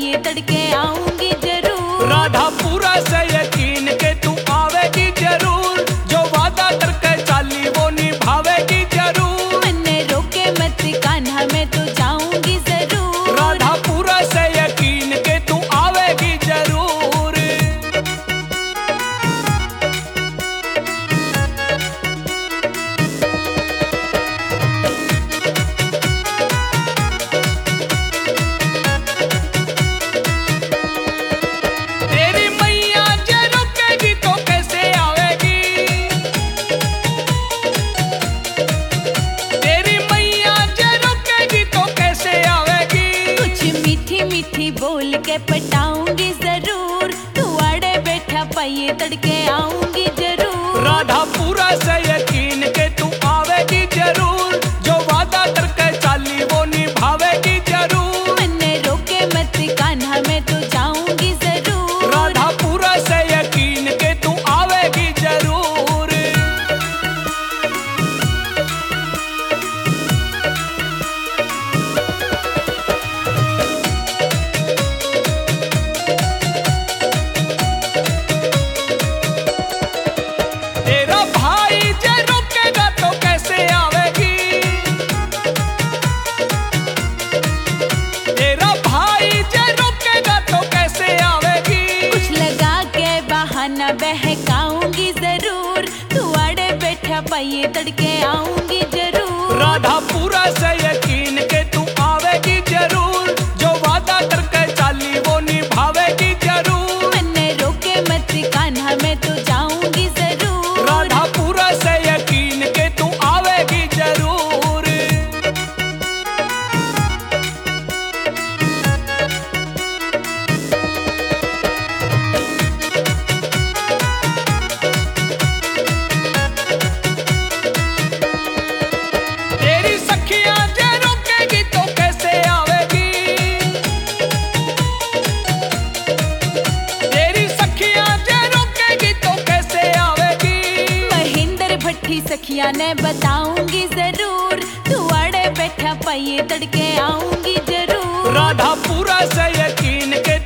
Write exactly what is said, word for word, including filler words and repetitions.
पाइए तड़के आऊंगी जरूर। राधा पूरा से यकीन के तू आवेगी जरूर, जो वादा करके चाली वो निभावेगी जरूर। मैंने रोके मत कान्हा मैं तो जाऊंगी जरूर। राधा पूरा से यकीन के तू आवेगी जरूर। तेरी मैया जे रुकेगी तो कैसे आवेगी, तेरी मैया जे रुकेगी तो कैसे आवेगी। कुछ मीठी मीठी बोल के पटाऊंगी जरूर, तू आड़े बैठा पाइए तड़के आऊंगी जरूर। राधा पूरा से यकीन के तू आवेगी जरूर, जो वादा करके चाली वो निभावेगी जरूर। मैंने रोके मत कान्हा मैं तो जाऊंगी जरूर। राधा पूरा से यकीन के तू आवेगी जरूर। तेरा भाई जे रुकेगा तो कैसे आवेगी, तेरा भाई जे रुकेगा तो कैसे आवेगी। कुछ लगा के बहाना बहकाऊंगी जरूर, तू आड़े बैठा पाइए तड़के आऊंगी जरूर। राधा पूरा से यकीन के तू आवेगी जरूर, जो वादा करके चाली वो निभावेगी जरूर। मैंने रोके मत कान्हा मैं तो जाऊंगी जरूर। राधा पूरा से यकीन के तू आवेगी जरूर। तेरी सखियां जे रुकेगी तो कैसे आवेगी, तेरी सखियां जे रुकेगी तो कैसे आवेगी। महेंद्र भट्टी सखिया ने बताऊंगी जरूर, तू आड़े बैठा पाइए तड़के आऊंगी जरूर। राधा पूरा से यकीन के